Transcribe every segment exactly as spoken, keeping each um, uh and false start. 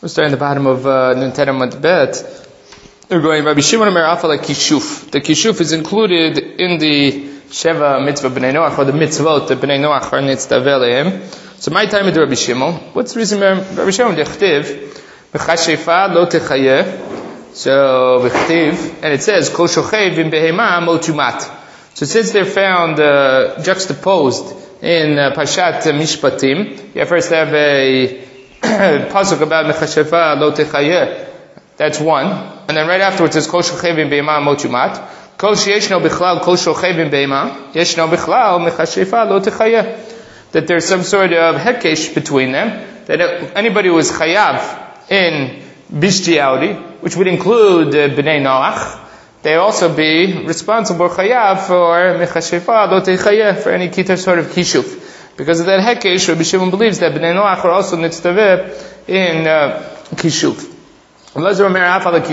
We're starting at the bottom of uh, Nintendo Matbet. We're going Rabbi Shimon Omer Afal Kishuf. The Kishuf is included in the Sheva Mitzvah B'nai Noach, or the mitzvot that B'nai Noach are nitztaveh lehem. So my time with Rabbi Shimon. What's the reason Rabbi Shimon? Dechtiv B'chashefa lo techayeh. So B'chtiv, and it says Kol shochev in behema mo tumat. So since they're found uh, juxtaposed in uh, Pashat Mishpatim, you first have a pasuk about Mechashefa lo techayeh. That's one. And then right afterwards is Kol shochevim be'ema motumat. Kol sheyeshno bichlal kol shochevim be'ema yeshno bichlal mechashefa lo techayeh. That there's some sort of hekesh between them. That anybody who is chayav in bestiality, which would include uh, b'nei Noach, they also be responsible chayav for mechashefa lo techayeh, for any kita sort of kishuf. Because of that hekesh, Rabbi Shimon believes that b'nei Noach are also nitztaveh in uh, kishuf. Where does he know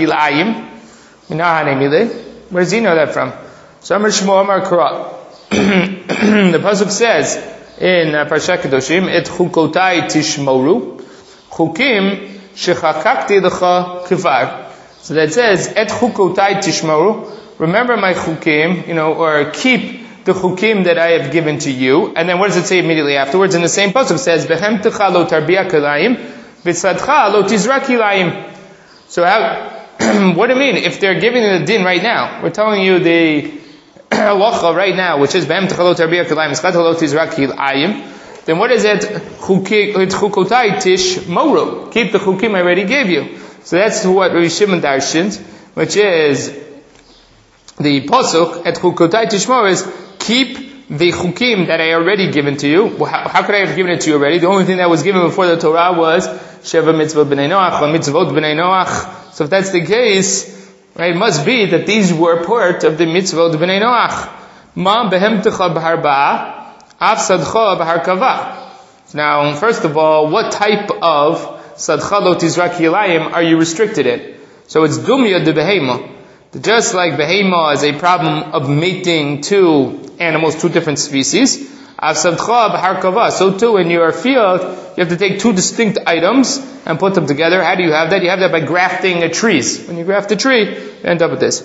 that from? So Amar Shmuel Amar Kara. The pasuk says in uh, Parshat Kedoshim, "Et chukotai tishmoru, chukim shechakakti lecha kvar." So that says, "Et chukotai tishmoru." Remember my chukim, you know, or keep the chukim that I have given to you. And then what does it say immediately afterwards? In the same pasuk it says, "Behem techa lo tarbia kilayim, v'tzadcha lo tizrak kilayim." So how, what do you mean? If they're giving you the din right now, we're telling you the halacha right now, which is Be'em techalot arbiyah kilayim, eschat halot tizrak kilayim, then what is it? Chukotai tish moru. Keep the chukim I already gave you. So that's what Rabbi Shimon darshins, which is the pasuk at chukotai tish moru is keep the chukim that I already given to you. Well, how, how could I have given it to you already? The only thing that was given before the Torah was Sheva mitzvah b'nei Noach, or mitzvot b'nei Noach. So if that's the case, right, it must be that these were part of the mitzvot b'nei Noach. Ma behemtecha b'harba, af sadcha b'harkava. Now, first of all, what type of sadcha lo tizrak kilayim are you restricted in? So it's dumya de behema. Just like behema is a problem of mating two animals, two different species, so too in your field, you have to take two distinct items and put them together. How do you have that? You have that by grafting a trees. When you graft a tree, you end up with this.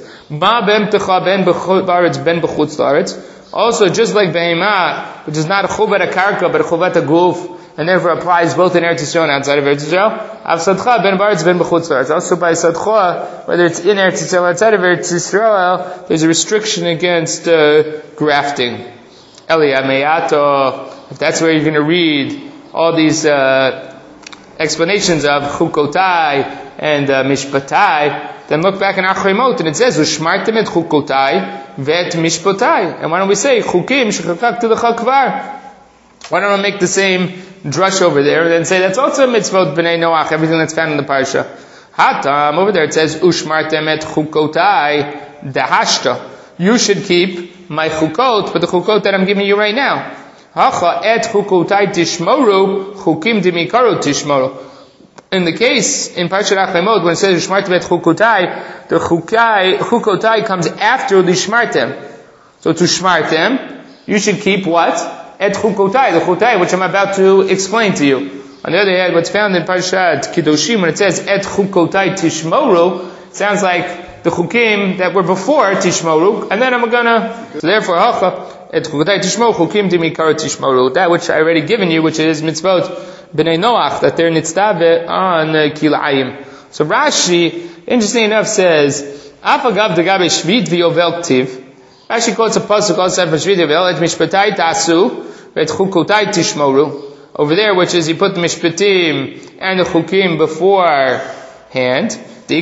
Also, just like behema, which is not a chubat a karka, but a chubat a guf, and therefore applies both in Eretz Yisrael and outside of Eretz Yisrael. Avsadcha ben baretz ben b'chutz la'aretz. Also by sadcha, whether it's in Eretz Yisrael or outside of Eretz Yisrael, there's a restriction against uh, grafting. Eliyameyato, if that's where you're going to read all these uh, explanations of chukotai and uh, mishpatai, then look back in Achreimot and it says ushmartem et chukotai vet mishpatai. And why don't we say chukim shechakakti lecha kvar? Why don't I make the same drush over there and then say that's also mitzvot b'nei Noach, everything that's found in the parsha. Hatam, over there it says ushmartem et chukotai dahashta. You should keep my chukot, but the chukot that I'm giving you right now. Hacha et chukotai tishmoru, chukim dimikaru tishmoru. In the case, in Parshat Achemot, when it says Shmartem et chukotai, the chukai, chukotai comes after the shmartem. So to shmartem, you should keep what? Et chukotai, the chukotai, which I'm about to explain to you. On the other hand, what's found in Parshat Kedoshim, when it says et chukotai tishmoru, it sounds like the chukim that were before tishmoru, and then I'm gonna, so therefore, hacha, et chukotai tishmoru, chukim dimikar tishmoru, that which I already given you, which is mitzvot b'nei Noach, that they're nitztaveh on uh, kilayim. So Rashi, interesting enough, says, afagav degabe shvit v'yovel ktiv. Rashi quotes a pasuk also for shvit v'yovel, et mishpatai tasu, et chukotai tishmoru. Over there, which is, he put the mishpatim and the chukim beforehand. Over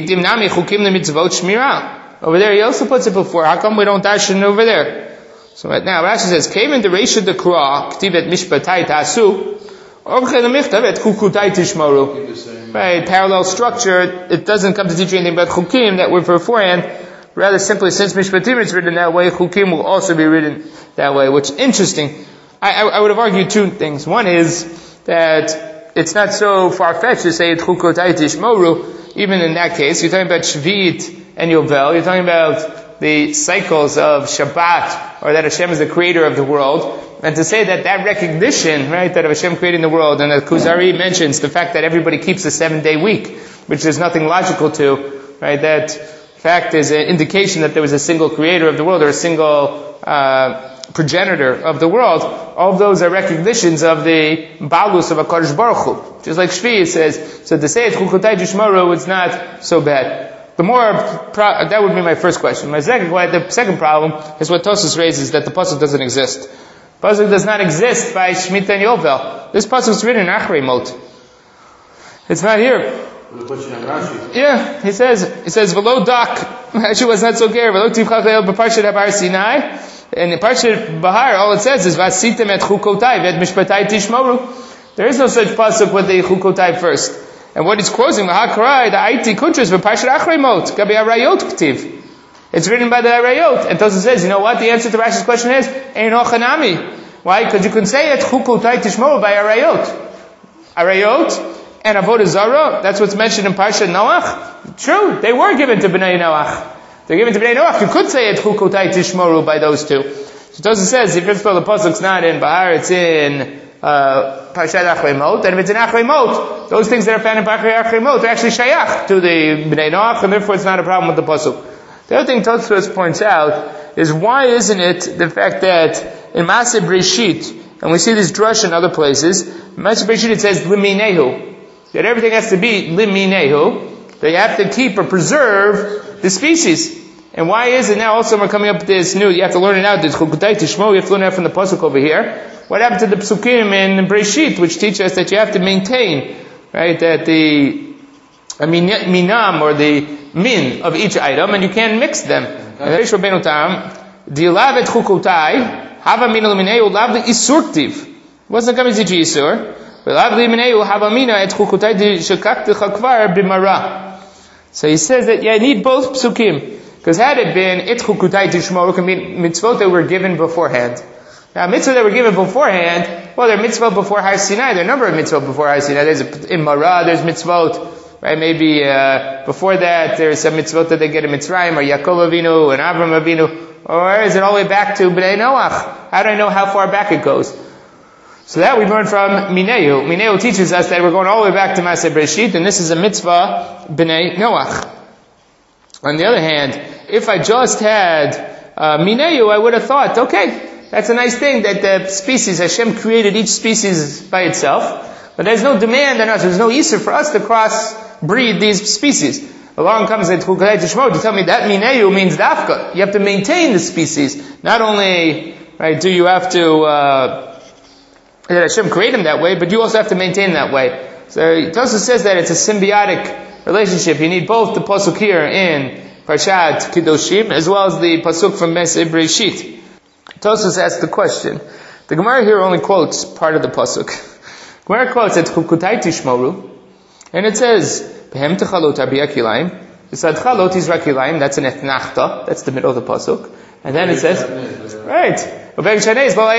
there, he also puts it before. How come we don't dash it over there? So right now, Rashi says, "Came in the Reisha Dekra, ktivet mishpatai tasu, orche lemichtavet chukutai tishmoru." Right, parallel structure. It doesn't come to teach you anything about chukim that were beforehand. Rather simply, since mishpatim is written that way, chukim will also be written that way. Which is interesting. I, I, I would have argued two things. One is that it's not so far-fetched to say chukutai tishmoru. Even in that case, you're talking about Shvit and Yovel, you're talking about the cycles of Shabbat, or that Hashem is the creator of the world, and to say that that recognition, right, that of Hashem creating the world, and that Kuzari mentions the fact that everybody keeps a seven-day week, which there's nothing logical to, right, that fact is an indication that there was a single creator of the world, or a single uh, progenitor of the world. All of those are recognitions of the Balus of HaKadosh Baruch Hu. Just like Shvi says, so to say it's Chukotai Tishmoru, it's not so bad. The more, pro- that would be my first question. My second, the second problem is what Tosfos raises, that the pasuk doesn't exist. Pasuk does not exist by Shemitah and Yovel. This pasuk is written in Achrei Mot. It's not here. Yeah, he says, he says, V'lo dak, Rashi was not so care, V'lo tivchach le'el b'parshat Har Sinai, and in Parshat Bahar, all it says is, V'asitem et chukotai, v'et mishpatai tishmoru. There is no such pasuk with the chukotai first. And what he's quoting, V'hakarai, the Aiti Kuntras, V'parshat Achrei Mot, Gabi Arayot K'tiv. It's written by the Arayot. And Tosfos says, you know what? The answer to Rashi's question is, Ein Ochanami. Why? Because you can say it, chukotai tishmoru by Arayot. Arayot, and Avodah Zarah, that's what's mentioned in Parshat Noach. True, they were given to Bnei Noach. They're given to Bnei Noach. You could say it Chukotai Tishmoru by those two. So Tosfos says, if first of all the pasuk's not in Bahar, it's in uh, Parshat Achrei Mot, and if it's in Achrei Mot, those things that are found in Parshat Achrei Mot are actually shayach to the Bnei Noach, and therefore it's not a problem with the pasuk. The other thing Tosfos points out is, why isn't it the fact that in Maaseh Breshit, and we see this drush in other places, in Maaseh Breshit it says Liminehu, that everything has to be liminehu, that you have to keep or preserve the species. And why is it now also we're coming up with this new, you have to learn it out, this chukotai tishmo, you have to learn it out from the pasuk over here. What happened to the psukim in Breshit, which teach us that you have to maintain, right, that the I mean, minam, or the min of each item, and you can't mix them. And Reish Rabbeinu Tam, dilav et chukotai, hava min liminehu, lav the isurktiv. What's the coming to Isur? So he says that, yeah, I need both psukim. Because had it been, it chukotai tishmoru, can be mitzvot that were given beforehand. Now, mitzvot that were given beforehand, well, there are mitzvot before Har Sinai. There are a number of mitzvot before Har Sinai. There's a, in Marah, there's mitzvot, right? Maybe, uh, before that, there's some mitzvot that they get in Mitzrayim, or Yaakov Avinu, and Avram Avinu. Or is it all the way back to Bnei Noach? How do I know how far back it goes? So that we learn from Mineu. Mineu teaches us that we're going all the way back to Maaseh Breshit, and this is a mitzvah Bnei Noach. On the other hand, if I just had uh, Mineu, I would have thought, okay, that's a nice thing that the species, Hashem created each species by itself, but there's no demand on us, there's no issur for us to cross-breed these species. Along comes the Chukotai Tishmo to tell me that Mineu means dafka. You have to maintain the species. Not only, right, do you have to uh, that Hashem created them that way, but you also have to maintain that way. So Tosfos says that it's a symbiotic relationship. You need both the pasuk here in Parshat Kedoshim, as well as the pasuk from Maaseh Breshit. Tosfos asks the question. The Gemara here only quotes part of the pasuk. Gemara quotes at Chukotai Tishmoru, and it says, Behem techalot arbia kilayim, v'sadcha lo tizra kilayim, that's an etnachta, that's the middle of the pasuk. And then it says, right, Right after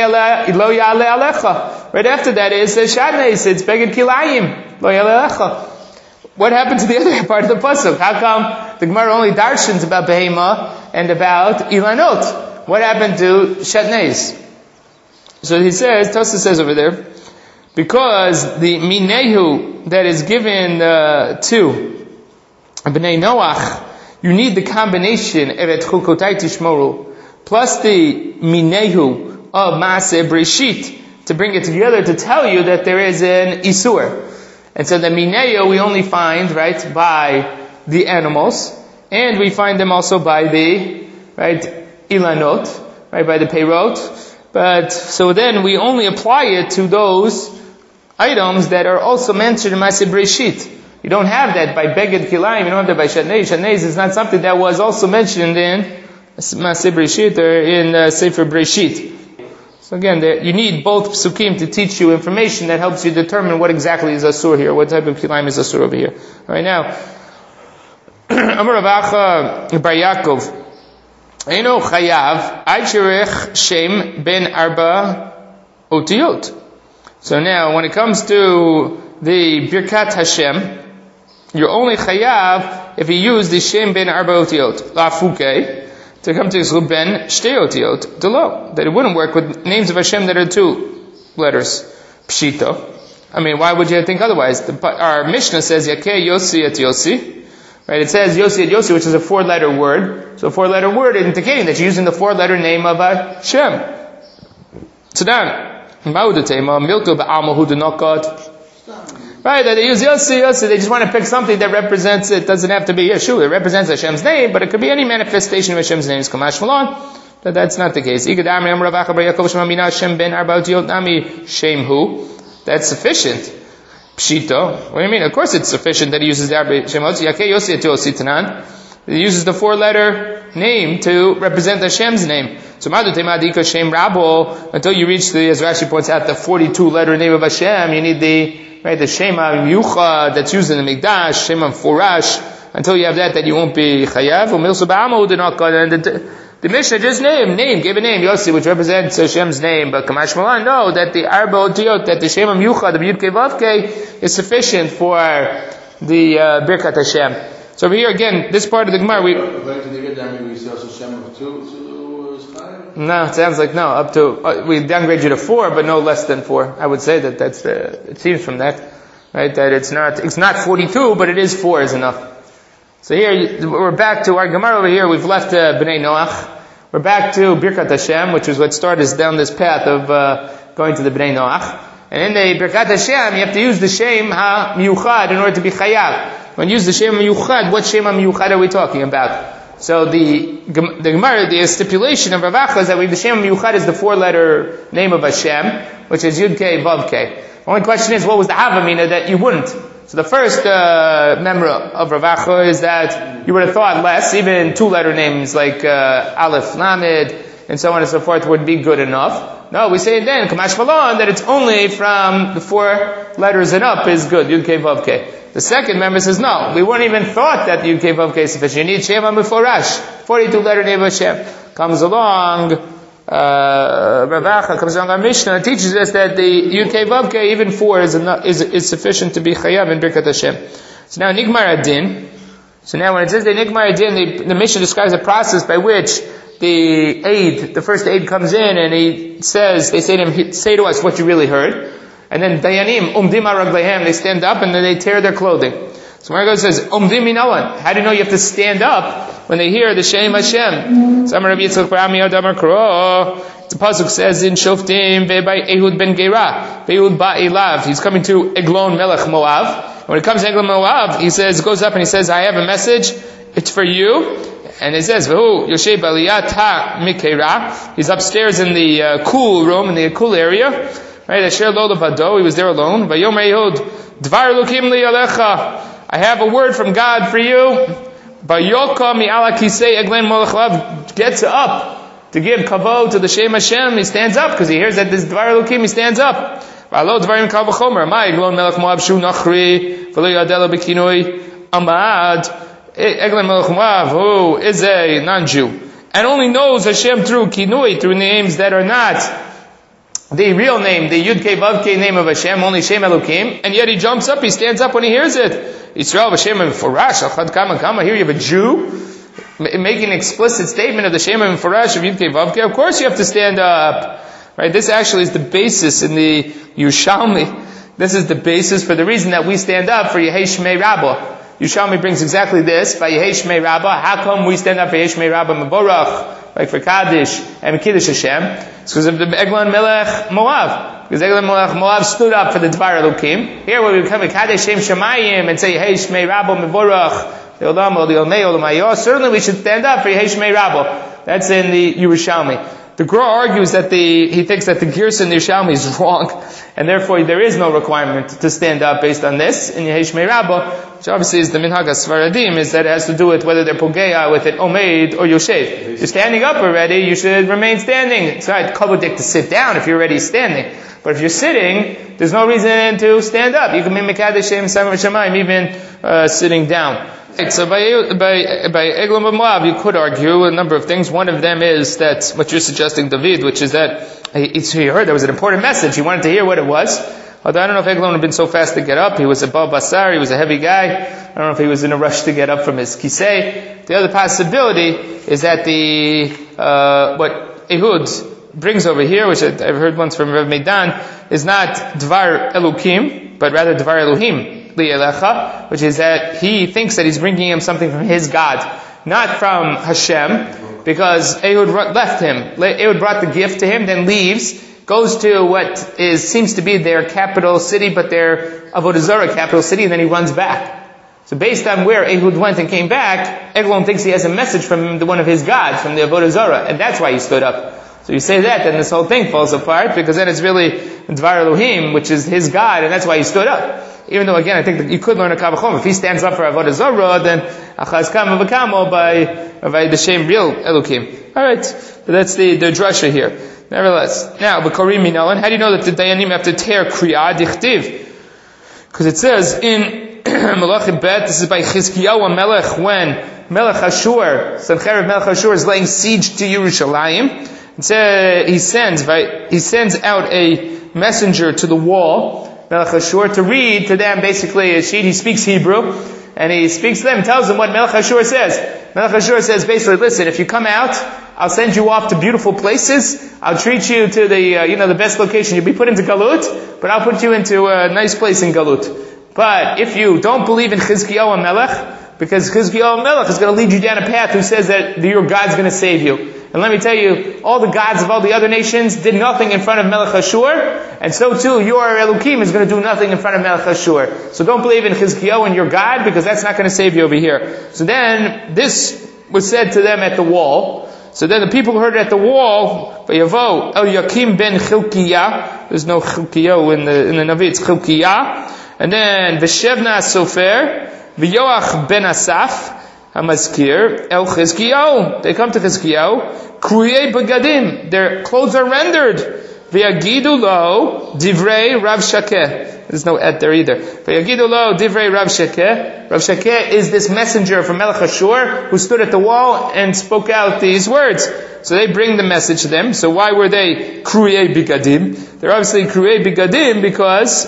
that is Shadneis, it's Beged Kilayim, Lo Yalecha. What happened to the other part of the pasuk? How come the Gemara only darshans about Behema and about Ilanot? What happened to Shadneis? So he says, Tosfos says over there, because the Minehu that is given uh, to Bnei Noach, you need the combination of Et Chukotai Tishmoru plus the Minehu of Maaseh Breshit to bring it together to tell you that there is an Isur. And so the Minehu we only find, right, by the animals, and we find them also by the, right, Ilanot, right, by the Peirot. But, so then we only apply it to those items that are also mentioned in Maaseh Breshit. You don't have that by Beged Kilayim, you don't have that by Shadneis. Shadneis is not something that was also mentioned in Maaseh Breshit or in uh, Sefer Breshit. So again, there, you need both psukim to teach you information that helps you determine what exactly is asur here, what type of kilayim is asur over here. All right, now, Amar Rav Acha Bar Yaakov, Eino chayav ad shirich shem ben arba otiyot. So now, when it comes to the Birkat Hashem, you're only chayav if you use the shem ben arba otiyot. Lafuke. to come to Yisrael ben shteotiot delo, that it wouldn't work with names of Hashem that are two letters. Pshito. I mean, why would you think otherwise? The, our Mishnah says Yakeh Yossi et Yossi. Right? It says Yossi et Yossi, which is a four-letter word. So a four-letter word indicating that you're using the four-letter name of Hashem. So then, Ma'udatema, Milto ba'alma hu denokot. Right, that they use Yossi, Yossi, they just want to pick something that represents, it doesn't have to be Yeshua, it represents Hashem's name, but it could be any manifestation of Hashem's name. Kamash Malon, but that's not the case. That's sufficient. Pshito, what do you mean? Of course it's sufficient that he uses the Arba Shemot. Yakeh Yossi Yossi Tanan. He uses the four-letter name to represent Hashem's name. So Madutema Shem Rabo, until you reach the, as Rashi points out, the forty-two letter name of Hashem, you need the right, the Shema Yucha that's used in the Mikdash, Shema Furash. Until you have that, that you won't be Chayav. And the, the Mishnah just named, name, gave a name, Yossi, which represents Hashem's name. But Kamash Malan, no, that the Arba Otiyot, that the Shema Yucha, the Yud Kei Vav Kei, is sufficient for the uh, Birkat Hashem. So over here again, this part of the Gemara, we... No, it sounds like no, up to, uh, we downgrade you to four, but no less than four. I would say that that's the, it seems from that, right, that it's not, it's not forty-two, but it is four is enough. So here, we're back to our Gemara over here, we've left uh, Bnei Noach. We're back to Birkat Hashem, which is what started us down this path of uh, going to the Bnei Noach. And in the Birkat Hashem, you have to use the Shem HaMiyuchad in order to be Chayav. When you use the Shem HaMiyuchad, what Shem HaMiyuchad are we talking about? So the the Gemara, the stipulation of Rav Acha is that we the Shem HaMiyuchad is the four-letter name of Hashem, which is Yud Kei Vav Kei. The only question is, what was the Havamina that you wouldn't? So the first uh, member of Rav Acha is that you would have thought less, even two-letter names like uh, Aleph, Lamed, and so on and so forth would be good enough. No, we say then, Kamash Malon, that it's only from the four letters and up is good, Yud Kei Vav Kei. The second member says, no, we wouldn't even thought that Yud Kei Vav Kei is sufficient. You need Shema Meforash, forty-two letter name of Hashem. Comes along, uh, Rav Acha comes along our Mishnah, teaches us that the Yud Kei Vav Kei, even four is, enough, is, is sufficient to be Chayav in Birkat Hashem. So now Nigmar Adin, so now when it says the Nigmar Adin, the, the Mishnah describes a process by which the aid, the first aid comes in and he says, they say to him, say to us what you really heard. And then Dayanim, umdim araglehem, they stand up and then they tear their clothing. So Margot says, umdim minalan. How do you know you have to stand up when they hear the Shem Hashem? So Rabbi Yitzchak bar Ami Adamar Kro. The pasuk says in Shoftim, ve'bai Ehud ben Gera, ve'ehud ba'elav. He's coming to Eglon Melech Moav. When it comes to Eglon Moav, he says, goes up and he says, I have a message. It's for you. And it says, "V'hu Yoshe Baliyat Ha Mikera." He's upstairs in the uh, cool room, in the cool area. Right? Asher Lo Levado. He was there alone. Vayom Ehud Dvar Lukim Li Alecha. I have a word from God for you. Bayoka Mi Ala Kisei Eglen Molech Lav. Gets up to give kavod to the Shem Hashem. He stands up because he hears that this Dvar Lukim. He stands up. V'alo Dvarim Kal V'chomer. Ma Eglon Melech Moab Shu Nachri V'lo Yadelo B'kinoi Amad. Eglon Melech Moav, who is a non-Jew, and only knows Hashem through Kinui, through names that are not the real name, the Yud Kei Vav Kei name of Hashem, only Shem Elokim, and yet he jumps up, he stands up when he hears it. Yisrael Hashem Meforash, Achad Kama Kama. Here you have a Jew making an explicit statement of the Shem Meforash of Yud Kei Vav Kei. Of course you have to stand up. Right? This actually is the basis in the Yerushalmi. This is the basis for the reason that we stand up for Yehei Shmei Rabbah. Yerushalmi brings exactly this. Vayehei Shmei Rabbah. How come we stand up for Yehei Shmei Rabbah Mevorach, like for Kaddish and Kiddush Hashem? It's because of the Eglon Melech Moav. Because Eglon Melech Moav stood up for the Dvar Elokim. Here, when we become a Kaddish Shem Shemayim and say Yehei Shmei Rabbah Mevorach, Leolam Leonei Olamayos, certainly we should stand up for Yehei Shmei Rabbah. That's in the Yerushalmi. The Gra argues that the, he thinks that the Girsa in the Yerushalmi is wrong, and therefore there is no requirement to stand up based on this in Yehei Shmei Rabbah, which obviously is the Minhag HaSfaradim, is that it has to do with whether they're Pogeya with an Omeid or Yoshev. You're standing up already, you should remain standing. It's not Kobodik to sit down if you're already standing. But if you're sitting, there's no reason to stand up. You can be Mekadesh Shem Samar Shemayim even uh, sitting down. Right, so by by by Eglon Moav, you could argue a number of things. One of them is that what you're suggesting, David, which is that he, he heard there was an important message. He wanted to hear what it was. Although I don't know if Eglon had been so fast to get up. He was a Baal Basar, he was a heavy guy. I don't know if he was in a rush to get up from his kisei. The other possibility is that the, uh, what Ehud brings over here, which I've heard once from Rav Meidan, is not Dvar Elokim, but rather Dvar Elohim Li'elecha, which is that he thinks that he's bringing him something from his God, not from Hashem, because Ehud left him. Ehud brought the gift to him, then leaves, goes to what is seems to be their capital city, but their Avodah Zarah capital city, and then he runs back. So based on where Ehud went and came back, Eglon thinks he has a message from the, one of his gods, from the Avodah Zarah, and that's why he stood up. So you say that, then this whole thing falls apart, because then it's really Dvar Elohim, which is his God, and that's why he stood up. Even though, again, I think that you could learn a Kavachom. If he stands up for Avodah Zarah, then Achaz Kama V'Kamo by, by the same real Elohim. Alright, so that's the, the drasha here. Nevertheless, now, B'Korim Minalan, how do you know that the Dayanim have to tear Kriyah Dichtiv? Because it says in Malachim Bet, this is by Chizkiyahu Melech, when Melech Ashur, Sancherib Melech Ashur is laying siege to Yerushalayim. It he sends, he sends out a messenger to the wall, Melech Ashur, to read to them basically a sheet. He speaks Hebrew, and he speaks to them, tells them what Melech Ashur says. Melech Ashur says basically, listen, if you come out, I'll send you off to beautiful places. I'll treat you to the, uh, you know, the best location. You'll be put into Galut, but I'll put you into a nice place in Galut. But if you don't believe in Chizkiyahu Melech, because Chizkiyahu Melech is going to lead you down a path who says that your God's going to save you. And let me tell you, all the gods of all the other nations did nothing in front of Melech Ashur, and so too your Elokim is going to do nothing in front of Melech Ashur. So don't believe in Chizkiyahu and your God, because that's not going to save you over here. So then, this was said to them at the wall. So then the people who heard it at the wall, Vayavo Eliakim ben Chilkiyah, there's no Chilkiyah in the, in the Navi, it's Chilkiyah. And then Veshevna Sofer, V'yoach ben Asaph, Hamaskir, El Chizkiyahu. They come to Chizkiyahu. Kruyei Begadim. Their clothes are rendered. V'yagidu lo divrei Rav Shakeh. There's no et there either. V'yagidu lo divrei Rav Shakeh. Rav Shakeh is this messenger from Melech Ashur who stood at the wall and spoke out these words. So they bring the message to them. So why were they Kruyei Begadim? They're obviously Kruyei Begadim because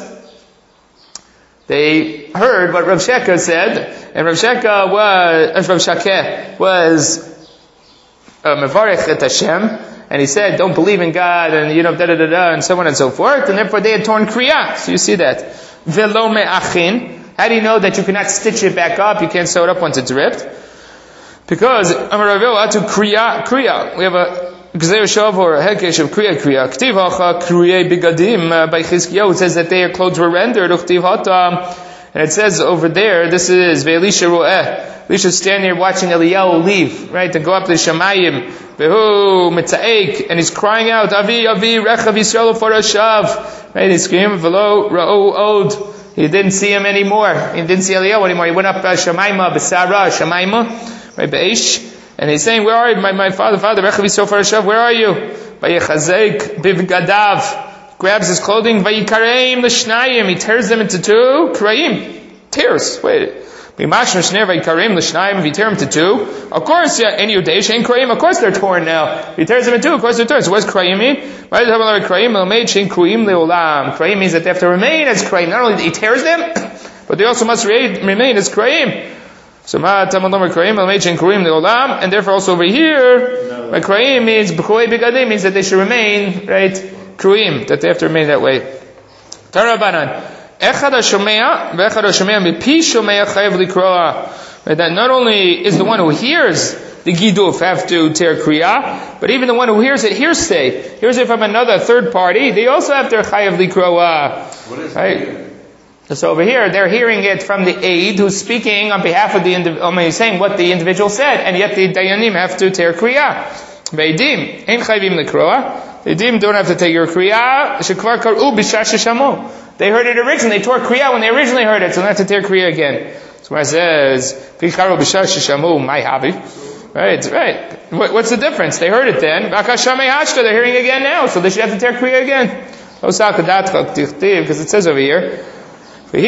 they heard what Rav Shakeh said, and Rav Shakeh was, Rav Shakeh was uh, Mevarech et Hashem, and he said, don't believe in God, and you know, da da da da, and so on and so forth, and therefore they had torn Kriyah. So you see that. Velo me'achin. How do you know that you cannot stitch it back up? You can't sew it up once it's ripped? Because Amar Rav to Kriyah, Kriyah. We have a Gzeir Shav or a Hekesh of Kriya Kriya. Ktiv Hacha Kriyei Bigadim by Chizkiyahu. It says that their clothes were rendered. Uchtiv Hata. And it says over there, this is Ve'elisha Ro'eh. Elisha's standing here watching Eliyahu leave, right, to go up to Shamayim. Behu Mitza'ek. And he's crying out, Avi, Avi, Rechav Yisrael Farashav. Right, he's screaming, Velo Ra'o Od. He didn't see him anymore. He didn't see Eliyahu anymore. He went up to Shamayim, Besara, Shamayim, right, Be'esh. And he's saying, where are you? My, my father, father, Rechav Yisrael Farashav, where are you? Vayechazek bivgadav. Grabs his clothing, Vayikareim l'shnayim. He tears them into two. Kraim. Tears. Wait. Bimash m'shner Vayikareim l'shnayim. He tears them into two. Of course, yeah, any Yudesh, ain't Kraim. Of course they're torn now. He tears them into two. Of course they're torn. So what's Kraim mean? Kraim Kraim means that they have to remain as Kraim. Not only he tears them, but they also must remain as Kraim. So ma tamadom Kraim al-meichin Kruim le'olam, and therefore also over here, no. Kraim means b'choei begadim means that they should remain right Kruim, that they have to remain that way. Tarabanan echad hashomea ve'echad hashomea mipi shomea chayav likroa. That not only is the one who hears the giduf have to tear kriyah, but even the one who hears it hearsay, hears it from another third party, they also have to chayav likroa. What is right? So over here, they're hearing it from the aide who's speaking on behalf of the individual, I mean, he's saying what the individual said, and yet the dayanim have to tear kriyah. Veidim, ein chayvim lekroa. The Eidim don't have to take your kriyah. Shekvar kar'u b'shah sheshamo. They heard it originally. They tore kriyah when they originally heard it, so they don't have to tear kriyah again. So when it says, v'karu b'shah sheshamo, my hobby. Right, right. What, what's the difference? They heard it then. V'akashamei hashta, they're hearing it again now, so they should have to tear kriyah again. Because it says over here, when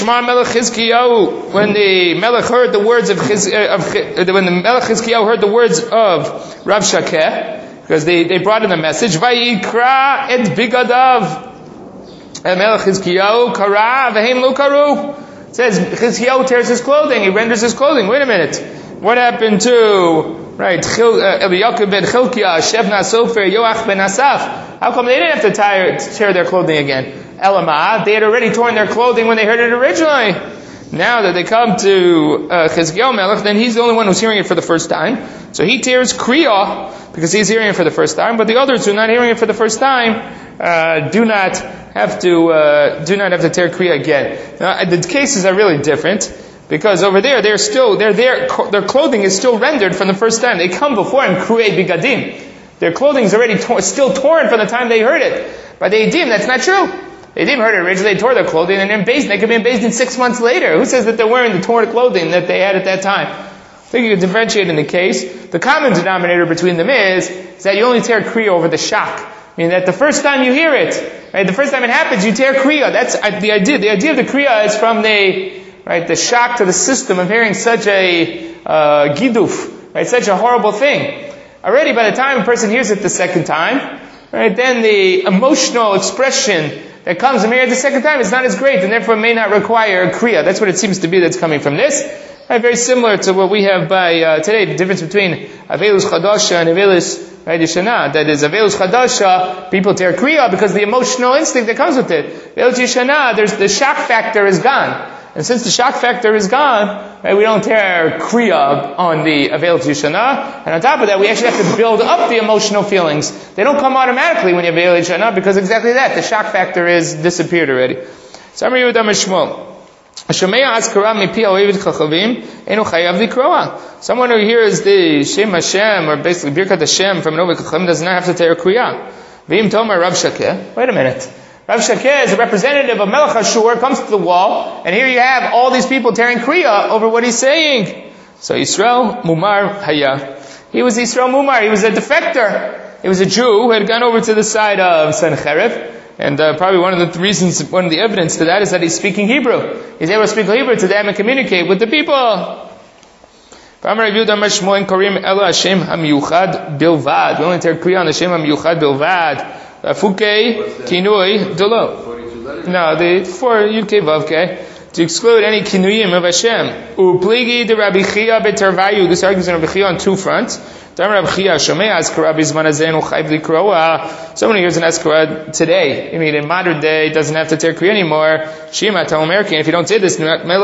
the Melech heard the words of, Chiz, uh, of uh, when the Melech Chizkiyahu heard the words of Rav Shakeh, because they, they brought in the message, Vayikra et bigadav. Melech Chizkiyahu kara v'hem lo karu. It says Chizkiyahu tears his clothing, he renders his clothing. Wait a minute. What happened to, right, Eliyakim ben Chilkiah, Shebna Sofer, Yoach ben Asaph? How come they didn't have to tear, tear their clothing again? Elamah, they had already torn their clothing when they heard it originally. Now that they come to uh, Chizkiyahu Melech, then he's the only one who's hearing it for the first time. So he tears Kriya because he's hearing it for the first time, but the others who are not hearing it for the first time uh, do not have to uh, do not have to tear Kriya again. Now, the cases are really different. Because over there, they're still, they're there, their clothing is still rendered from the first time. They come before him, Kruei Bigadim. Their clothing is already to- still torn from the time they heard it. By the Edim, that's not true. The Edim heard it originally, they tore their clothing, and then based, they could be based in six months later. Who says that they're wearing the torn clothing that they had at that time? I think you can differentiate in the case. The common denominator between them is, is that you only tear Kriya over the shock. Meaning that the first time you hear it, right, the first time it happens, you tear Kriya. That's uh, the idea. The idea of the Kriya is from the, right, the shock to the system of hearing such a uh, giduf, right, such a horrible thing. Already by the time a person hears it the second time, right, then the emotional expression that comes from hearing it the second time is not as great, and therefore may not require a kriya. That's what it seems to be that's coming from this. Right, very similar to what we have by uh, today, the difference between Avelus Chadasha and Avelus right, Yeshana. That is, Avelus Chadasha, people tear kriya because the emotional instinct that comes with it. Avelus Yeshana, there's the shock factor is gone. And since the shock factor is gone, right, we don't tear kriya on the Avelus Yeshana. And on top of that, we actually have to build up the emotional feelings. They don't come automatically when you have Avelus Yeshana because exactly that, the shock factor is disappeared already. Someone who hears the Shem Hashem, or basically Birkat Hashem from an Oved Chachamim, does not have to tear kriya. V'im Tomer Rav Shakeh. Wait a minute. Rav Shakeh is a representative of Melech HaShur, comes to the wall, and here you have all these people tearing kriya over what he's saying. So Yisrael Mumar Haya. He was Yisrael Mumar, he was a defector. He was a Jew who had gone over to the side of Sennacherib, and uh, probably one of the reasons, one of the evidence to that is that he's speaking Hebrew. He's able to speak Hebrew to them and communicate with the people. We only tear kriya on the Shem HaMiyuchad Bilvad. Fukei kinui dolo. No, the for Yudkei Vavkei to exclude any kinuyim of Hashem. Upligi de Rabbi Chia betarvayu. This argues in Rabbi Chia on two fronts. Someone who hears an Eskara today, I mean in modern day, doesn't have to tear kriya anymore. Shema, tell American, if you don't say this,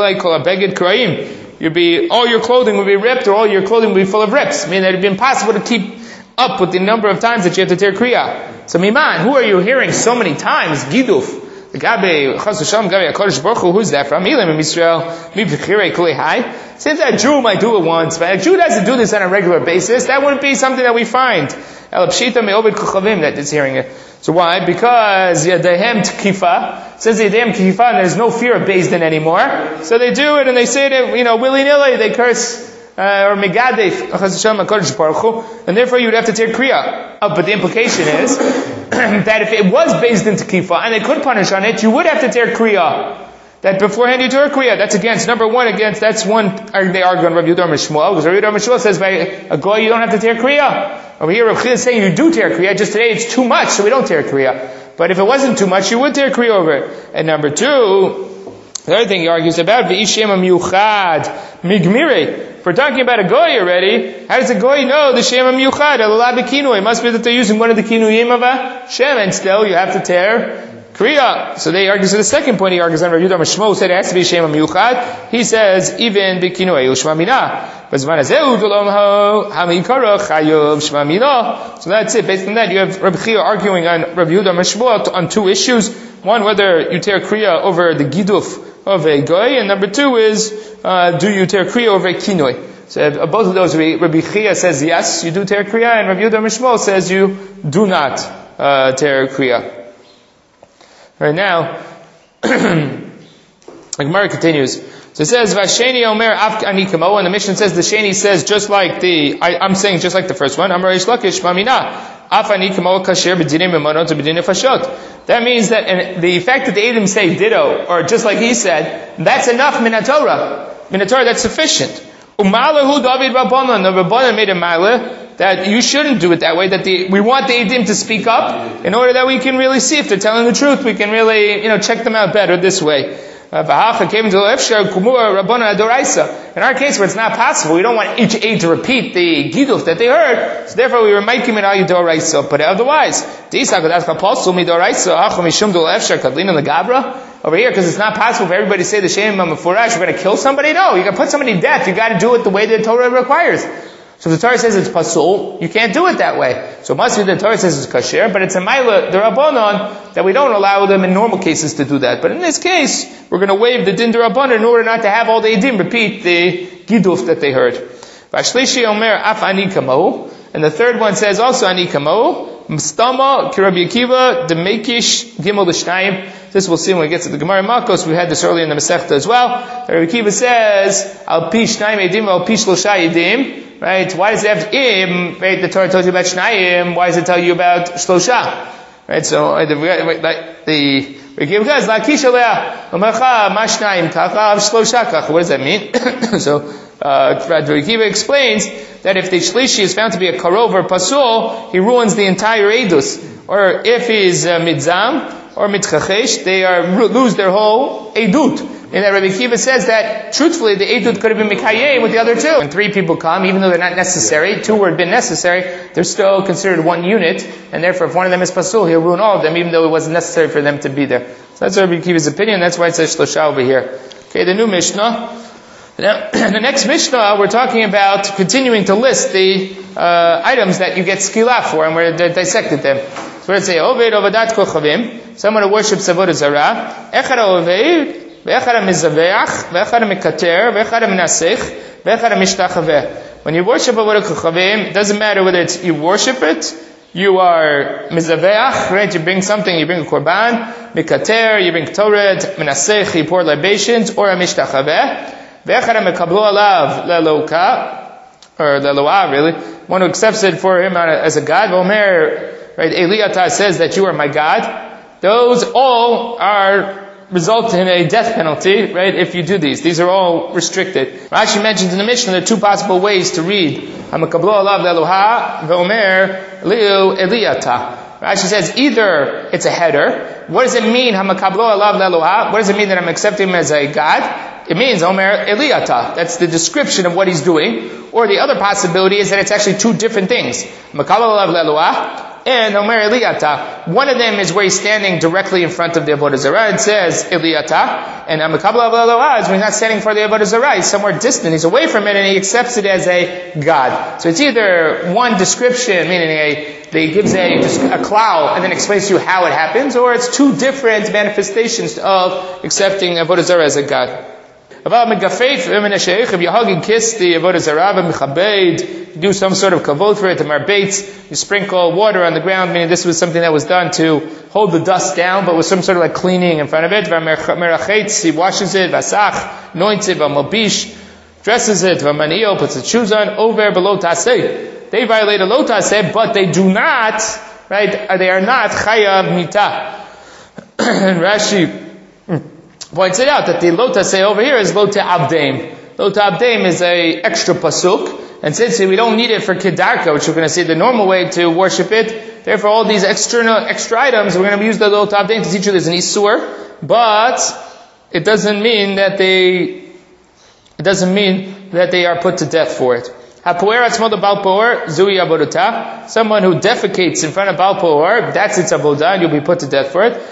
you'd be, all your clothing would be ripped, or all your clothing would be full of rips. I mean, it'd be impossible to keep up with the number of times that you have to tear kriya. So Miman, who are you hearing so many times? Giduf. Gabe, Chas Hashem, Gabe, HaKadosh Baruch Hu, who's that from? Elim in Israel. Since that Jew might do it once, but a Jew doesn't do this on a regular basis, that wouldn't be something that we find. El Pshita me'obed kuchavim that is hearing it. So why? Because Yadehem Tkifa, since Yadehem Tkifa, there's no fear of Beis Din anymore. So they do it and they say it, you know, willy-nilly, they curse, uh, or Megadef, Chas Hashem, HaKadosh Baruch Hu, and therefore you'd have to tear kriya. Uh, but the implication is that if it was based in Tkifa and they could punish on it, you would have to tear kriya. That beforehand you tear kriya. That's against, number one, against, that's one, they argue on Rav Yehuda Mishmuel, because Rav Yehuda Mishmuel says by a goy you don't have to tear kriya. Over here Rav Chia is saying you do tear kriya, just today it's too much, so we don't tear kriya. But if it wasn't too much, you would tear kriya over it. And number two, the other thing he argues about, V'ishem HaMiyuchad Migmire. If we're talking about a goy already, how does a goy know the Shem HaMiyuchad? It must be that they're using one of the kinuyim of a Shem, and still you have to tear kriya. So they argue, so the second point he argues on Rav Yehuda Mishmo said it has to be Shem HaMiyuchad. He says, even b'kinuyim Shema Mina. So that's it. Based on that, you have Rabbi Chia arguing on Rav Yehuda Mishmo on two issues. One, whether you tear kriya over the giduf of a goy, and number two is, uh, do you tear kriya over a kinoi? So uh, both of those, Rabbi Chia says yes, you do tear kriya, and Rabbi Yehuda Mishmo says you do not uh, tear kriya. Right now, the Gemara continues. So it says, Vasheni Omer Af Ani Kamo, and the Mishnah says, the Sheni says, just like the, I, I'm saying just like the first one, Amar Reish Lakish Mamina, Af Ani Kamo Kasher B'dinim Emonot B'dinim Fashot. That means that, and the fact that the Edom say ditto, or just like he said, that's enough min HaTorah. Min HaTorah, that's sufficient. Umalahu David Rabbanan, the Rabbanan made a ma'aleh, that you shouldn't do it that way, that the, we want the Eidim to speak up in order that we can really see if they're telling the truth. We can really, you know, check them out better this way. In our case, where it's not possible, we don't want each aid to repeat the giduf that they heard, so therefore we were making it al yidoraisa. But otherwise, over here, because it's not possible for everybody to say the Shem Mefurash, we're going to kill somebody. No, you can put somebody to death. You got to do it the way the Torah requires. So if the Torah says it's pasul, you can't do it that way. So it must be the Torah says it's kasher, but it's a maila d'Rabbanan that we don't allow them in normal cases to do that. But in this case, we're going to waive the din d'Rabbanan in order not to have all the edim repeat the giduf that they heard. V'ashlishi omer af ani kamo, and the third one says also ani kamo, mstama kirab Yekiva demekish gimel l'shnayim. This we'll see when we get to the Gemara Makos. We had this earlier in the Masechta as well. Rabbi Akiva says al pi shnayim edim al pi shlosha edim. Right? Why does it have im? Right? The Torah tells you about shnayim. Why does it tell you about shlosha? Right? So uh, the like the Rabbi Akiva says lakish aleh umecha ma shnayim kacha av shlosha kacha. What does that mean? So uh, Rabbi Akiva explains that if the shlishi is found to be a karov or pasul, he ruins the entire edus. Or if he's uh, midzam or mitchachesh, they are lose their whole edut. And that Rabbi Akiva says that truthfully the edut could have been mikayeh with the other two. When three people come, even though they're not necessary, two would have been necessary, they're still considered one unit, and therefore if one of them is pasul, he'll ruin all of them, even though it wasn't necessary for them to be there. So that's Rabbi Akiva's opinion. That's why it says shlosha over here. Okay, the new Mishnah. Now, the next Mishnah, we're talking about continuing to list the uh, items that you get skila for, and we're dissected them. So we're going to say, Oved Ovadat Kochavim, someone who worships Avodah Zarah, Echad Oved, Ve'echad Mizaveach, Ve'echad Mikater, Ve'echad Menasech, Ve'echad Mishtachaveh. When you worship Avodah Kochavim, it doesn't matter whether it's you worship it, you are Mizaveach, right? You bring something, you bring a Korban, Mikater, you bring Toret, Menasech, you pour libations, or a Mishtachaveh. Ve'echad Mekablo Alav Leloka, or Leloah really, one who accepts it for him as a God, Vomer, right, Eliyatar says that you are my God. Those all are result in a death penalty, right, if you do these. These are all restricted. Rashi mentions in the Mishnah there are two possible ways to read Hamakablo Alav Leloha Vomer Liu Eliyatar. Rashi says either it's a header. What does it mean Hamakablo Alav Leloha? What does it mean that I'm accepting him as a God? It means Omer Eliyata. That's the description of what he's doing. Or the other possibility is that it's actually two different things. Makabel Alav Leloah and Omer Eliyata. One of them is where he's standing directly in front of the Avodah Zarah. It says Eliyata. And Makabel Alav Leloah is when he's not standing for the Avodah Zarah. He's somewhere distant. He's away from it and he accepts it as a God. So it's either one description, meaning a They gives a just a cloud and then explains to you how it happens, or it's two different manifestations of accepting Avodah Zarah as a God. About megafeif v'menashayich, if you hug and kiss the Avodah Zarah v'mechabed, you do some sort of kavod for it, the marbeit, you sprinkle water on the ground, meaning this was something that was done to hold the dust down, but with some sort of like cleaning in front of it. V'merachetz, he washes it, v'asach, anoints it, v'mobish, dresses it, v'manio, puts its shoes on, over below taseh. They violate a lo taseh, but they do not, right, they are not chayav mita. And Rashi points it out that the lo taseh over here is lo te'abdeim. Lo te'abdeim is a extra pasuk, and since we don't need it for kedarka, which we're going to say the normal way to worship it, therefore all these external extra items, we're going to use the lo te'abdeim to teach you there's an isur, but it doesn't mean that they, it doesn't mean that they are put to death for it. Someone who defecates in front of Baal Peor, that's its avodah, and you'll be put to death for it.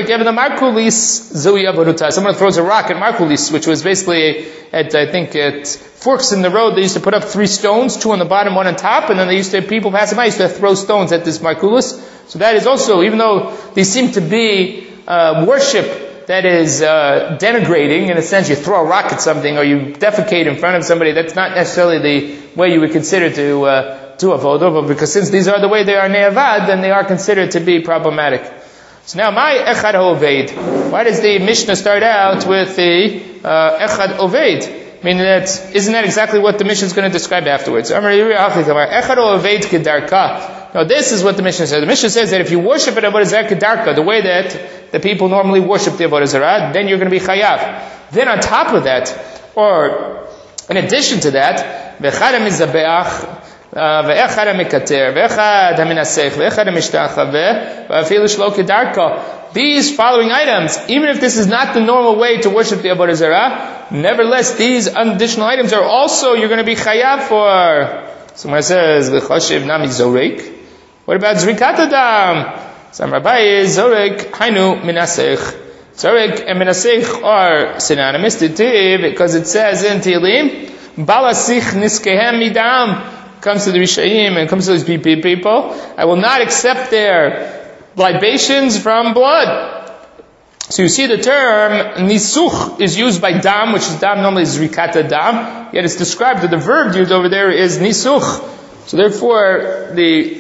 Someone who throws a rock at Markulis, which was basically at, I think, at forks in the road. They used to put up three stones, two on the bottom, one on top, and then they used to, people passing by used to throw stones at this Markulis. So that is also, even though they seem to be uh, worship that is uh, denigrating, in a sense, you throw a rock at something or you defecate in front of somebody, that's not necessarily the way you would consider to uh, do avodah, but because since these are the way they are ne'avad, then they are considered to be problematic. So now, my echad oved. Why does the Mishnah start out with the uh, echad oved? Meaning that, isn't that exactly what the Mishnah is going to describe afterwards? Echad oved kedarka. Now this is what the Mishnah says. The Mishnah says that if you worship at Avodah Zarah kedarka, the way that the people normally worship the Avodah Zarah, then you're going to be chayav. Then on top of that, or in addition to that, v'chad mizabeach, ve'echad ha'mekater, ve'echad ha'minasech, ve'echad ha'mishtachaveh, ve'afilu shlo kedarko. These following items, even if this is not the normal way to worship the Avodah Zarah, nevertheless, these additional items are also you're going to be chayav for. Someone says, "V'choshev nami zorek." What about zrikat adam? Some rabbi is zorek hainu minasech. Zorek and minasech are synonymous because it says in Tehillim, "Balasich niskehem midam." Comes to the Rishayim and comes to these people. I will not accept their libations from blood. So you see the term nisuch is used by dam, which is dam normally is zrikata dam, yet it's described that the verb used over there is nisuch. So therefore the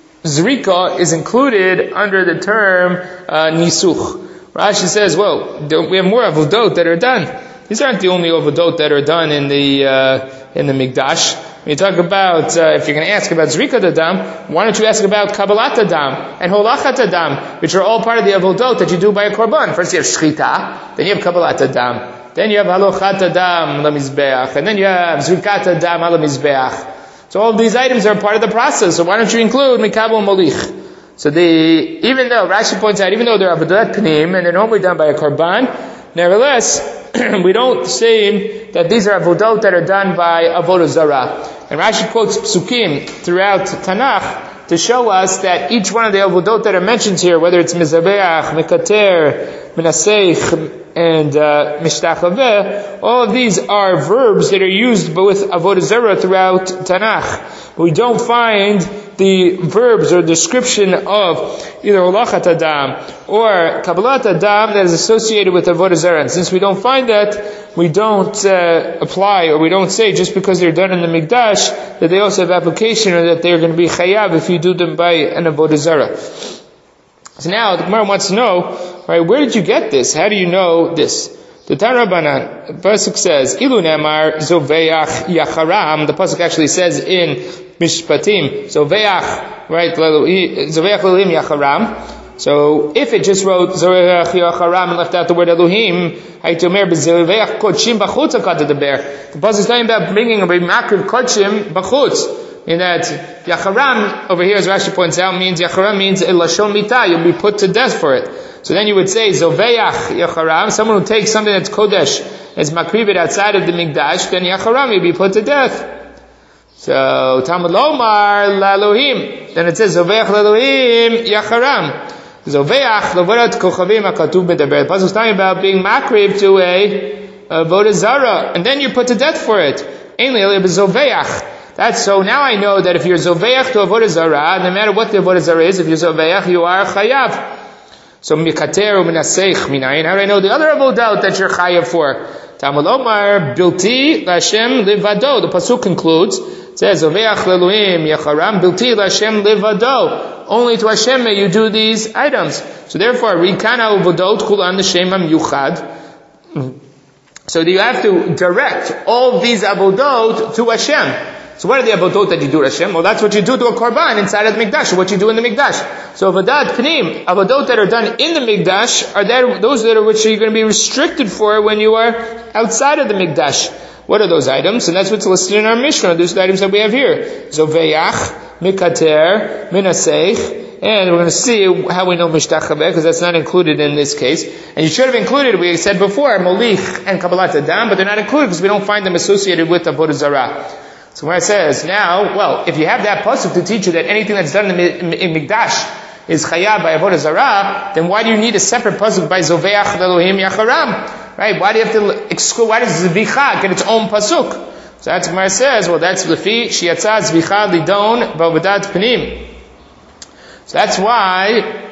zrika is included under the term uh, nisuch. Rashi says, well, we have more avodot that are done. These aren't the only avodot that are done in the uh, in the Mikdash. When you talk about, uh, if you're going to ask about Zrikat Adam, why don't you ask about Kabbalat Adam and Holachat Adam, which are all part of the Avodot that you do by a Korban. First you have Shchita, then you have Kabbalat Adam, then you have Halochat Adam LaMizbeach, and then you have Zrikat Adam LaMizbeach. So all of these items are part of the process, so why don't you include Mikabel Molich? So the, even though, Rashi points out, even though they're Avodat Pnim, and they're normally done by a Korban, nevertheless, we don't say that these are avodot that are done by avodah zarah. And Rashi quotes psukim throughout Tanakh to show us that each one of the avodot that are mentioned here, whether it's mizabeach, mekater, minaseich, and uh, mishtachaveh, all of these are verbs that are used with avodah zarah throughout Tanakh. But we don't find the verbs or description of either Holachat Adam or Kabbalat Adam that is associated with Avodah Zarah. And since we don't find that, we don't uh, apply or we don't say just because they're done in the Mikdash that they also have application or that they're going to be chayav if you do them by an Avodah Zarah. So now the Gemara wants to know, right, where did you get this? How do you know this? The Tarabanan, the pasuk says, "Ilu nemar zoveach yacharam." The pasuk actually says in Mishpatim, zoveach, right? Zoveach lelim yacharam. So if it just wrote zoveach yacharam and left out the word Elohim, haytomer bezoveach kodshim bachutz akadaber. The pasuk is talking about bringing a makriv kodshim bachutz. In that yacharam over here, as Rashi points out, means yacharam means elashon mita. You'll be put to death for it. So then you would say, Zoveach Yacharam, someone who takes something that's Kodesh, as Makrivit outside of the Mikdash, then Yacharam will be put to death. So, Talmud Lomar, Lalohim. Then it says, Zoveach Lalohim Yacharam. Zoveach, Lovarat Kochavim HaKatuv Medaber. The pasuk is talking about being Makriv to a, a Avodah Zarah, and then you're put to death for it. Ainli Eleh Zoveach. That's so now I know that if you're Zoveach to Avodah Zarah, no matter what the Avodah Zarah is, if you're Zoveach, you are Chayav. So mikater u'minaseich minayin. How do I know the other avodot that you're chayav for? Talmud Omar bilti l'Hashem livado. The pasuk concludes. It says Zoveach leluim yacharam bilti l'Hashem livado. Only to Hashem may you do these items. So therefore, rikana avodot kulan l'shem yuchad. So you have to direct all these avodot to Hashem. So what are the avodot that you do to Hashem? Well, that's what you do to a korban inside of the Mikdash, or what you do in the Mikdash. So avodat pnim, avodot that are done in the Mikdash, are there, those that are which you're going to be restricted for when you are outside of the Mikdash. What are those items? And that's what's listed in our Mishnah. Those are the items that we have here. Zoveach, mikater, minaseich, and we're going to see how we know mishtachaveh, because that's not included in this case. And you should have included, we said before, molich and kabbalat adam, but they're not included because we don't find them associated with avodah zarah. So where it says, now, well, if you have that pasuk to teach you that anything that's done in the in Mikdash is chayav by avodah zarah, then why do you need a separate pasuk by Zoveach Elohim Yacharam? Right? Why do you have to exclude, why does Zvicha get its own pasuk? So that's where it says, well, that's Lefi, Shiatza Zvicha Lidon Bavadat Pnim. So that's why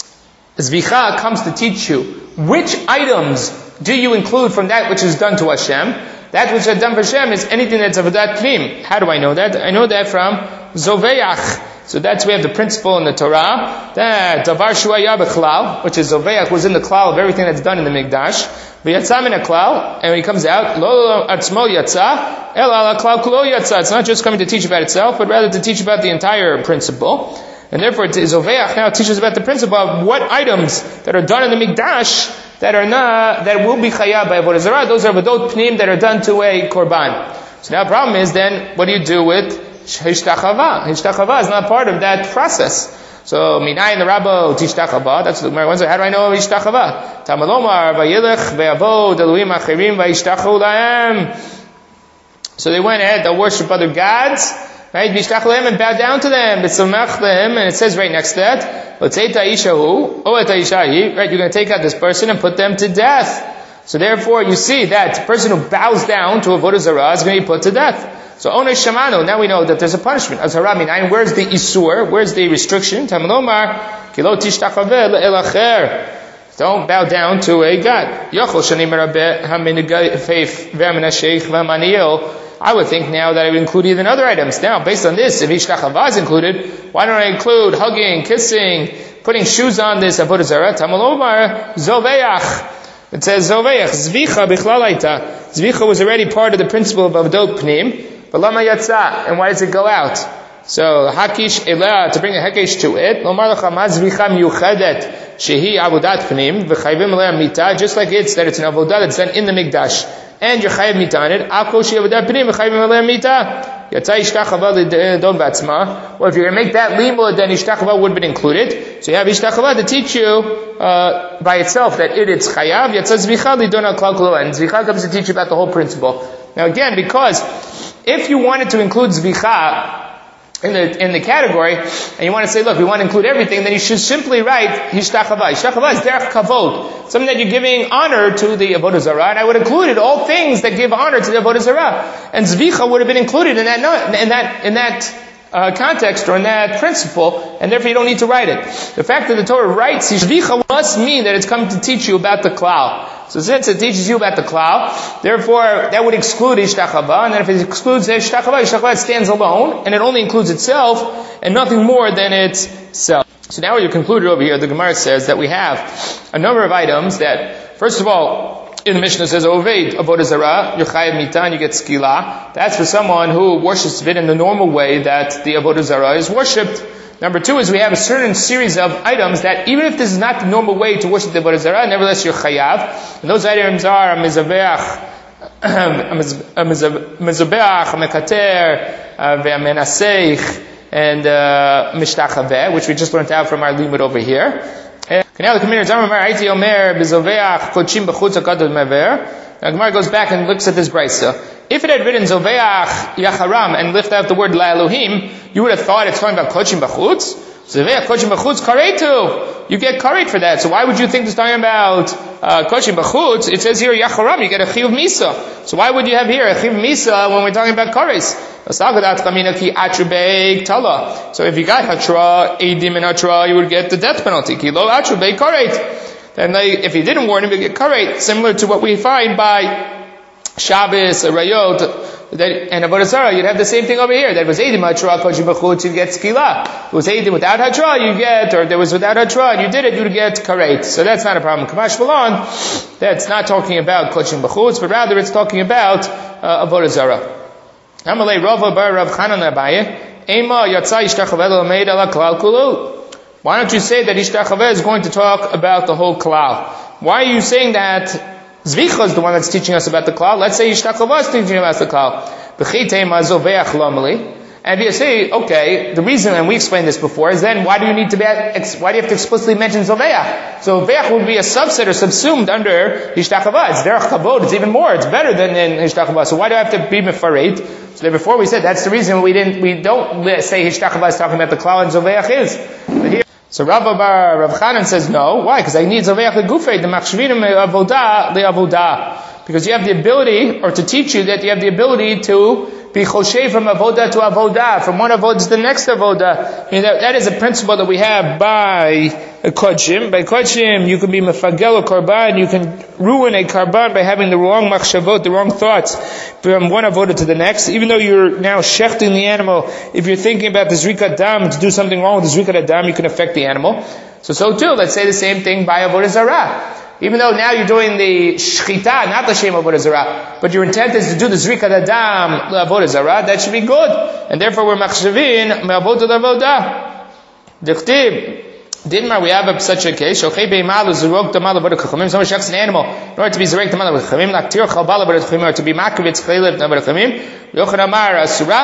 Zvicha comes to teach you which items do you include from that which is done to Hashem. That which is done for Hashem is anything that's avodat pnim. How do I know that? I know that from Zoveach. So that's, we have the principle in the Torah, that Davar Shuaya B'Klal, which is Zoveach, was in the klal of everything that's done in the Mikdash. V'yatzah min klal, and when he comes out, Lo atzmo yatza, El ala klal kulo yatza. It's not just coming to teach about itself, but rather to teach about the entire principle. And therefore, Zoveach now teaches about the principle of what items that are done in the Mikdash that are not, that will be chayav by avodah zarah. Those are avodot pnim that are done to a korban. So now the problem is then, what do you do with hishtachava. Hishtachava is not part of that process. So, minayin the rabbo tishtachava. That's the Gemara wants. How do I know hishtachava? Tamalomar vayilech ve'avod elohim achirim vayishtachu lahem. So they went ahead to worship other gods, right? Vishtach lahem, and bow down to them. B'tzamach lahem, and it says right next to that, L'tzeita ishahu, o et ishahi, right? You're going to take out this person and put them to death. So therefore, you see that the person who bows down to avodah zarah is going to be put to death. So onei shamanu. Now we know that there's a punishment. Azhara minayin. Where's the isur? Where's the restriction? Tamalomar kilo tishtachaveh le'el acher. Don't bow down to a god. Yochel shani merabeh haminagayfeif ve'aminasheich ve'amaniyel. I would think now that I would include even other items. Now, based on this, if hishtachava is included, why don't I include hugging, kissing, putting shoes on this avodah zarah? Tamalomar zoveach. It says zoveach zvicha bichlalaita. Zvicha was already part of the principle of avdot pnim, but lama yatsa. And why does it go out? So hakish elah, to bring a hekesh to it. Lomar lecha ma zvicha miyuchedet shehi avodat pnim v'chayvim leha mita. Just like it's that it's an avodah that's done in the mikdash, and you're chayav mita on it. Ako shehi avodat pnim v'chayvim leha mita. Yatsa ishtachava l'don batzma. Well, if you're going to make that limud, then ishtachava would have been included. So you have ishtachava to teach you uh, by itself that it is chayav. Yatsa zvicha l'don al-klal kulo. And zvicha comes to teach you about the whole principle. Now again, because if you wanted to include zvicha in the in the category, and you want to say, look, we want to include everything, then you should simply write hishtachava. Hishtachava is derech kavod, something that you're giving honor to the avodah zarah, and I would include it all things that give honor to the avodah zarah. And zvicha would have been included in that in that in that uh, context or in that principle, and therefore you don't need to write it. The fact that the Torah writes zvicha must mean that it's come to teach you about the klal. So since it teaches you about the klal, therefore that would exclude hishtachava, and then if it excludes hishtachava, hishtachava stands alone, and it only includes itself, and nothing more than itself. So now you concluded over here, the Gemara says that we have a number of items that, first of all, in the Mishnah says, Oved, avodah zarah, you're chayav mitan, you get skila. That's for someone who worships it in the normal way that the avodah zarah is worshipped. Number two is we have a certain series of items that even if this is not the normal way to worship the avodah zarah, nevertheless you're chayav. And those items are a mizabeach, a mizabeach, a mekater, a menaseich, and mishtachaveh, which we just learned out from our limud over here. Now the Gemara goes back and looks at this brisa. If it had written Zoveach Yacharam and left out the word La Elohim, you would have thought it's talking about Kochim B'chutz. Zoveach Kochim B'chutz Karetu. You get karet for that. So why would you think it's talking about uh, Kochim B'chutz? It says here Yacharam, you get a Chiyuv Misa. So why would you have here a Chiyuv Misa when we're talking about kares? So if you got Hatra, Eidim and Hatra, you would get the death penalty. Kilo Atrubei karet. Then they, if you didn't warn him, you get karet, similar to what we find by Shabbos, Rayot, and avodah zarah. You'd have the same thing over here. That was eidim hatra, kochim b'chutz, you'd get skila. It was eidim without hatra, you get, or there was without hatra, and you did it, you'd get karet. So that's not a problem. Kamash Balon, that's not talking about kochim b'chutz, but rather it's talking about uh, avodah zarah. Amalei Rava bar Rav Chanan Abaye, Ema yatsa ishtachaveh l'meid ala klal kulu. Why don't you say that ishtachaveh is going to talk about the whole klal? Why are you saying that Zvicha is the one that's teaching us about the klal? Let's say ishtachaveh is teaching us the klal. B'chitei ma zoveach lomeli. And if you say, okay, the reason, and we explained this before, is then why do you need to be, why do you have to explicitly mention zoveach? So zoveach would be a subset or subsumed under ishtachaveh. It's derech kabod. It's even more. It's better than in ishtachaveh. So why do I have to be mefaret? So before we said that's the reason we didn't, we don't say ishtachaveh is talking about the klal and zoveach is. But here, so Rav Bar Rav Chanan says no. Why? Because I need zoveach legufei the machshvirim avodah leavodah. Because you have the ability, or to teach you that you have the ability to be choshev from avodah to avodah, from one avodah to the next avodah. You know, that, that is a principle that we have by a kodshim. By kodshim, you can be mefagel a karban, you can ruin a karban by having the wrong machshavot, the wrong thoughts, from one avodah to the next. Even though you're now shechting the animal, if you're thinking about the zrikat dam, to do something wrong with the zrikat dam, you can affect the animal. So, so too, let's say the same thing by avodah zarah. Even though now you're doing the shchita, not the shem avodah zarah, but your intent is to do the zrikat adam avodah zarah, that should be good. And therefore we're machshavin me'avodah avodah. Dichtib. Didn't we have such a case? Shochei be'imal uzurok tamal avodah chachamim. Someone shechs an animal in order to be zurek tamal avodah chachamim, laktir chalbal avodah chachamim, or to be makavitz chaylev avodah chachamim. Yochanan amar asura.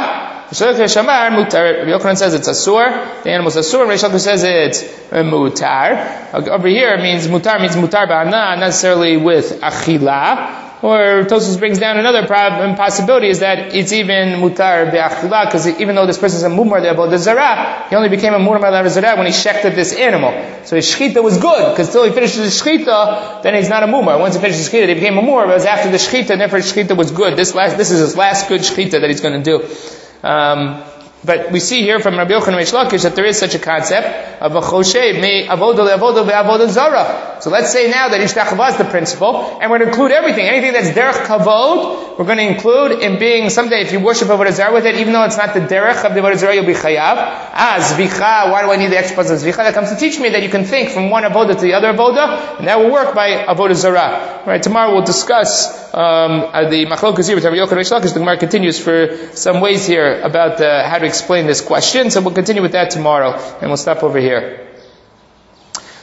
Shamar mutar. Rabbi Yochanan says it's asur. The animal's asur. Reish Lakish says it's mutar. Over here it means mutar means mutar ba'ana, not necessarily with achila. Or Tosfos brings down another problem, possibility is that it's even mutar be'achila, because even though this person is a mumar the avodah zarah, he only became a mumar the avodah zarah when he shechted this animal. So his shechita was good, because until he finishes his shechita, then he's not a mumar. Once he finishes his shechita, he became a mumar, but it was after the shechita, and therefore his shechita was good. This last, this is his last good shechita that he's going to do. Um, But we see here from Rabbi Yochanan Reish Lakish that there is such a concept of a choshev me avodah leavodah be'avodah zara. So let's say now that ishtachava is the principle, and we're going to include everything, anything that's derech kavod, we're going to include in being someday if you worship avodah zara with it, even though it's not the derech of the avodah zara, you'll be chayav. Ah, zvicha. Why do I need the extra of zvicha? That comes to teach me that you can think from one avodah to the other avodah, and that will work by avodah zara. Right? Tomorrow we'll discuss um, uh, the machlokas here with Rabbi Yochanan Reish Lakish. The Gemara continues for some ways here about uh, how to explain this question. So we'll continue with that tomorrow, and we'll stop over here.